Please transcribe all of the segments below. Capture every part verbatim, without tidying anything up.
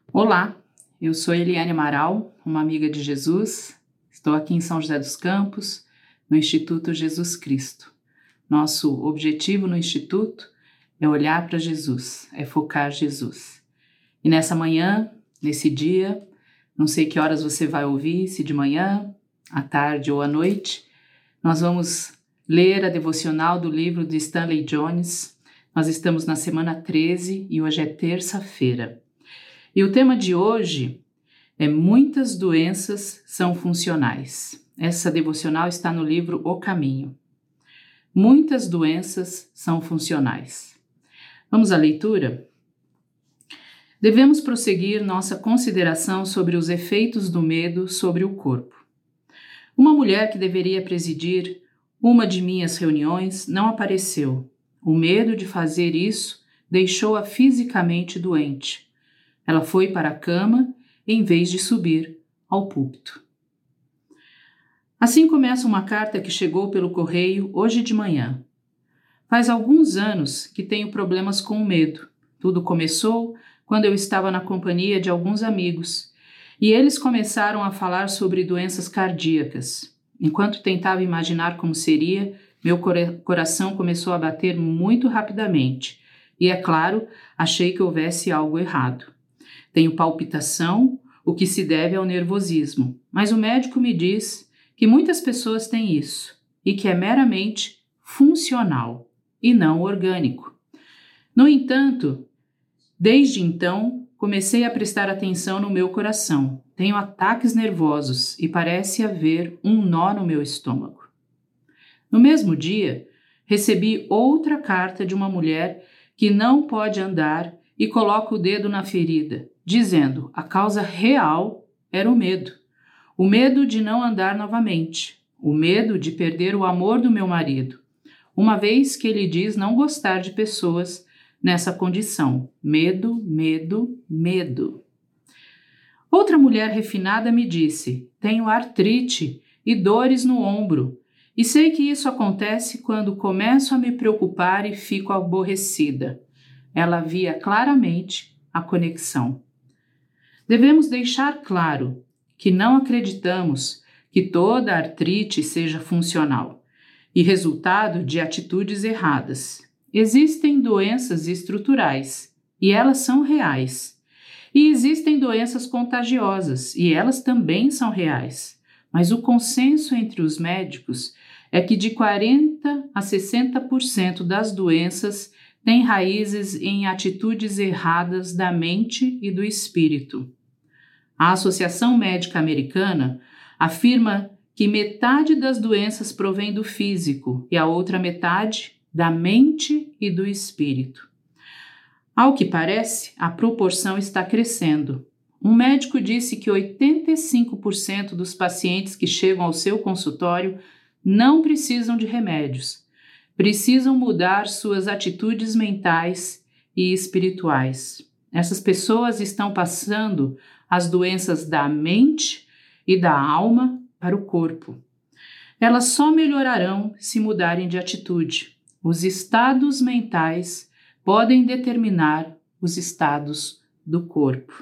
Olá, eu sou Eliane Amaral, uma amiga de Jesus. Estou aqui em São José dos Campos, no Instituto Jesus Cristo. Nosso objetivo no Instituto é olhar para Jesus, é focar Jesus. E nessa manhã, nesse dia, não sei que horas você vai ouvir, se de manhã, à tarde ou à noite, nós vamos ler a devocional do livro de Stanley Jones. Nós estamos na semana treze e hoje é terça-feira. E o tema de hoje é Muitas Doenças São Funcionais. Essa devocional está no livro O Caminho. Muitas doenças são funcionais. Vamos à leitura? Devemos prosseguir nossa consideração sobre os efeitos do medo sobre o corpo. Uma mulher que deveria presidir uma de minhas reuniões não apareceu. O medo de fazer isso deixou-a fisicamente doente. Ela foi para a cama em vez de subir ao púlpito. Assim começa uma carta que chegou pelo correio hoje de manhã. Faz alguns anos que tenho problemas com o medo. Tudo começou quando eu estava na companhia de alguns amigos e eles começaram a falar sobre doenças cardíacas. Enquanto tentava imaginar como seria, meu coração começou a bater muito rapidamente e, é claro, achei que houvesse algo errado. Tenho palpitação, o que se deve ao nervosismo, mas o médico me diz que muitas pessoas têm isso e que é meramente funcional e não orgânico. No entanto, desde então, comecei a prestar atenção no meu coração. Tenho ataques nervosos e parece haver um nó no meu estômago. No mesmo dia, recebi outra carta de uma mulher que não pode andar e coloca o dedo na ferida, dizendo a causa real era o medo. O medo de não andar novamente. O medo de perder o amor do meu marido, uma vez que ele diz não gostar de pessoas nessa condição. Medo, medo, medo. Outra mulher refinada me disse, tenho artrite e dores no ombro, e sei que isso acontece quando começo a me preocupar e fico aborrecida. Ela via claramente a conexão. Devemos deixar claro que não acreditamos que toda artrite seja funcional e resultado de atitudes erradas. Existem doenças estruturais e elas são reais. E existem doenças contagiosas e elas também são reais. Mas o consenso entre os médicos é que de quarenta a sessenta por cento das doenças têm raízes em atitudes erradas da mente e do espírito. A Associação Médica Americana afirma que metade das doenças provém do físico e a outra metade da mente e do espírito. Ao que parece, a proporção está crescendo. Um médico disse que oitenta e cinco por cento dos pacientes que chegam ao seu consultório não precisam de remédios. Precisam mudar suas atitudes mentais e espirituais. Essas pessoas estão passando as doenças da mente e da alma para o corpo. Elas só melhorarão se mudarem de atitude. Os estados mentais podem determinar os estados do corpo.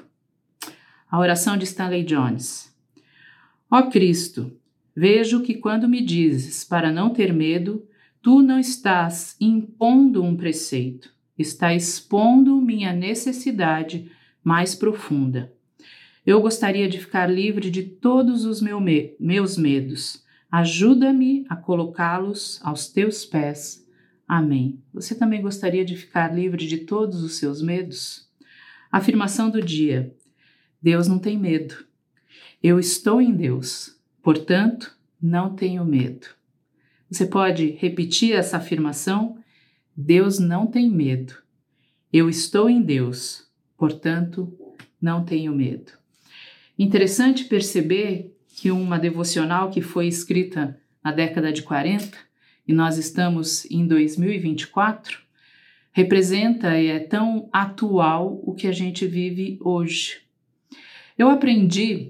A oração de Stanley Jones. Ó Cristo, vejo que quando me dizes para não ter medo, tu não estás impondo um preceito, está expondo minha necessidade mais profunda. Eu gostaria de ficar livre de todos os meu me- meus medos. Ajuda-me a colocá-los aos teus pés. Amém. Você também gostaria de ficar livre de todos os seus medos? Afirmação do dia. Deus não tem medo. Eu estou em Deus, portanto, não tenho medo. Você pode repetir essa afirmação? Deus não tem medo. Eu estou em Deus, portanto, não tenho medo. Interessante perceber que uma devocional que foi escrita na década de quarenta, e nós estamos em dois mil e vinte e quatro, representa e é tão atual o que a gente vive hoje. Eu aprendi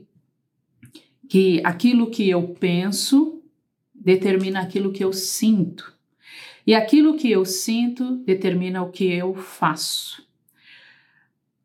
que aquilo que eu penso determina aquilo que eu sinto. E aquilo que eu sinto determina o que eu faço.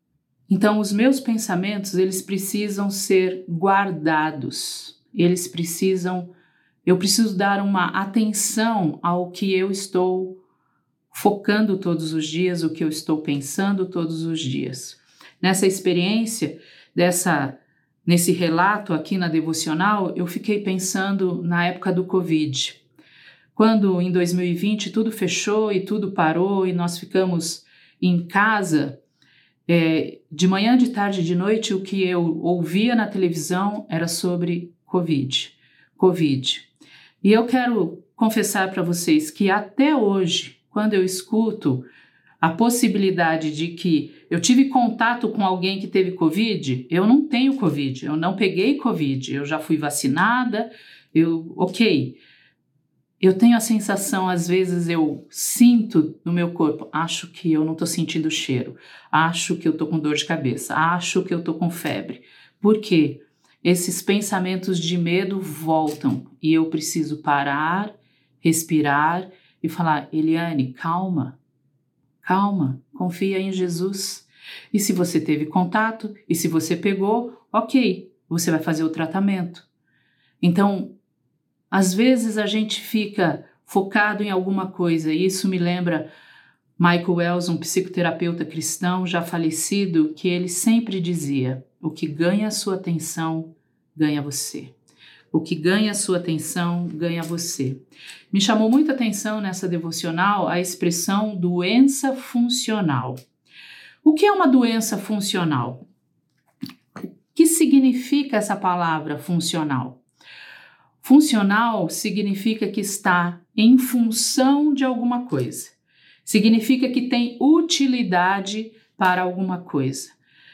Então, os meus pensamentos, eles precisam ser guardados. Eles precisam, eu preciso dar uma atenção ao que eu estou focando todos os dias, o que eu estou pensando todos os dias. Nessa experiência, dessa, nesse relato aqui na devocional, eu fiquei pensando na época do Covid. Quando em dois mil e vinte tudo fechou e tudo parou e nós ficamos em casa, é, de manhã, de tarde, de noite, o que eu ouvia na televisão era sobre Covid. Covid. E eu quero confessar para vocês que até hoje, quando eu escuto a possibilidade de que eu tive contato com alguém que teve Covid, eu não tenho Covid, eu não peguei Covid, eu já fui vacinada, eu, ok. Eu tenho a sensação, às vezes eu sinto no meu corpo, acho que eu não estou sentindo cheiro, acho que eu estou com dor de cabeça, acho que eu estou com febre. Por quê? Esses pensamentos de medo voltam e eu preciso parar, respirar e falar, Eliane, calma, calma, confia em Jesus. E se você teve contato, e se você pegou, ok, você vai fazer o tratamento. Então, às vezes a gente fica focado em alguma coisa, e isso me lembra Michael Wells, um psicoterapeuta cristão já falecido, que ele sempre dizia, o que ganha a sua atenção, ganha você. O que ganha a sua atenção, ganha você. Me chamou muita atenção nessa devocional a expressão doença funcional. O que é uma doença funcional? O que significa essa palavra funcional? Funcional significa que está em função de alguma coisa. Significa que tem utilidade para alguma coisa.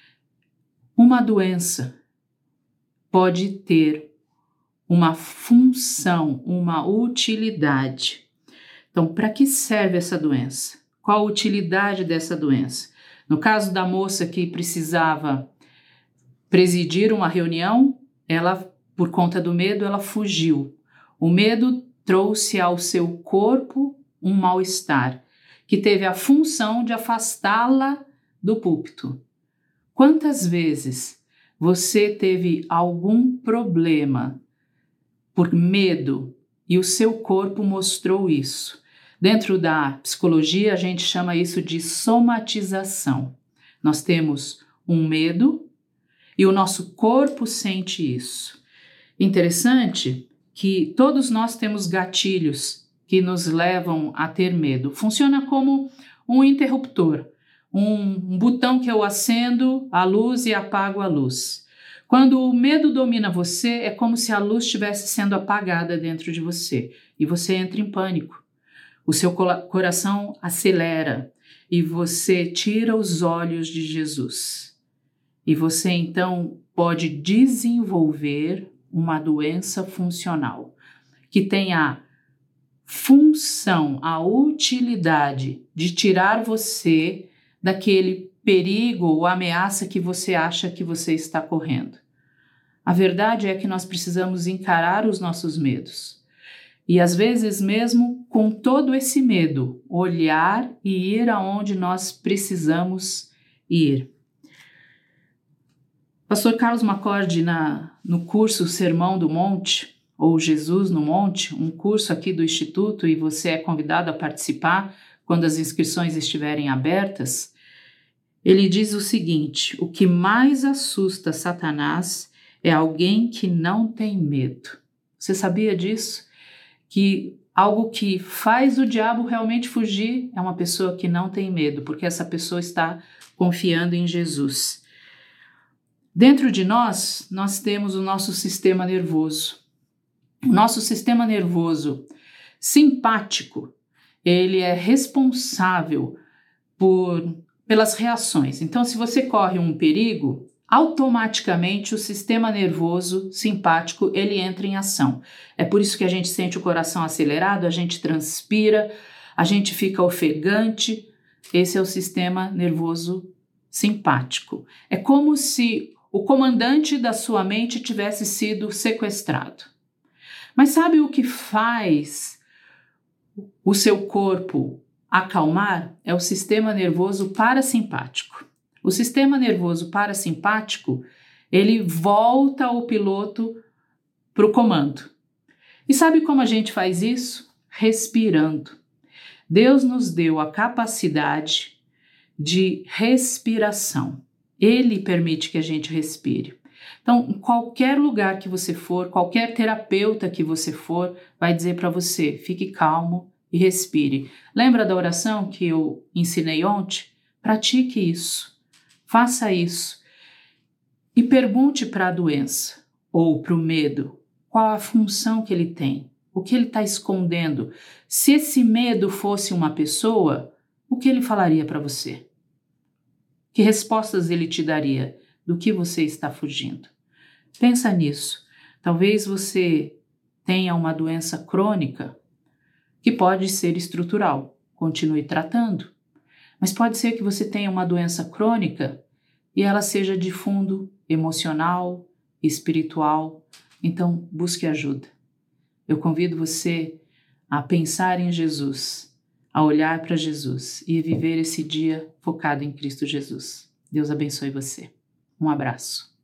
Uma doença pode ter uma função, uma utilidade. Então, para que serve essa doença? Qual a utilidade dessa doença? No caso da moça que precisava presidir uma reunião, ela, por conta do medo, ela fugiu. O medo trouxe ao seu corpo um mal-estar, que teve a função de afastá-la do púlpito. Quantas vezes você teve algum problema por medo e o seu corpo mostrou isso? Dentro da psicologia, a gente chama isso de somatização. Nós temos um medo e o nosso corpo sente isso. Interessante que todos nós temos gatilhos que nos levam a ter medo. Funciona como um interruptor, um, um botão que eu acendo a luz e apago a luz. Quando o medo domina você, é como se a luz estivesse sendo apagada dentro de você e você entra em pânico. O seu coração acelera e você tira os olhos de Jesus. E você então pode desenvolver uma doença funcional que tem a função, a utilidade de tirar você daquele perigo ou ameaça que você acha que você está correndo. A verdade é que nós precisamos encarar os nossos medos. E às vezes mesmo com todo esse medo, olhar e ir aonde nós precisamos ir. Pastor Carlos Macorde, na, no curso Sermão do Monte, ou Jesus no Monte, um curso aqui do Instituto, e você é convidado a participar quando as inscrições estiverem abertas, ele diz o seguinte: o que mais assusta Satanás é alguém que não tem medo. Você sabia disso? Que algo que faz o diabo realmente fugir é uma pessoa que não tem medo, porque essa pessoa está confiando em Jesus. Dentro de nós, nós temos o nosso sistema nervoso. O nosso sistema nervoso simpático, ele é responsável por, pelas reações. Então, se você corre um perigo, automaticamente o sistema nervoso simpático, ele entra em ação. É por isso que a gente sente o coração acelerado, a gente transpira, a gente fica ofegante. Esse é o sistema nervoso simpático. É como se o comandante da sua mente tivesse sido sequestrado. Mas sabe o que faz o seu corpo acalmar? É o sistema nervoso parasimpático. O sistema nervoso parasimpático, ele volta o piloto para o comando. E sabe como a gente faz isso? Respirando. Deus nos deu a capacidade de respiração. Ele permite que a gente respire. Então, em qualquer lugar que você for, qualquer terapeuta que você for, vai dizer para você, fique calmo e respire. Lembra da oração que eu ensinei ontem? Pratique isso, faça isso e pergunte para a doença ou para o medo qual a função que ele tem, o que ele está escondendo. Se esse medo fosse uma pessoa, o que ele falaria para você? Que respostas ele te daria do que você está fugindo? Pensa nisso. Talvez você tenha uma doença crônica que pode ser estrutural. Continue tratando. Mas pode ser que você tenha uma doença crônica e ela seja de fundo emocional, espiritual. Então, busque ajuda. Eu convido você a pensar em Jesus, a olhar para Jesus e viver esse dia focado em Cristo Jesus. Deus abençoe você. Um abraço.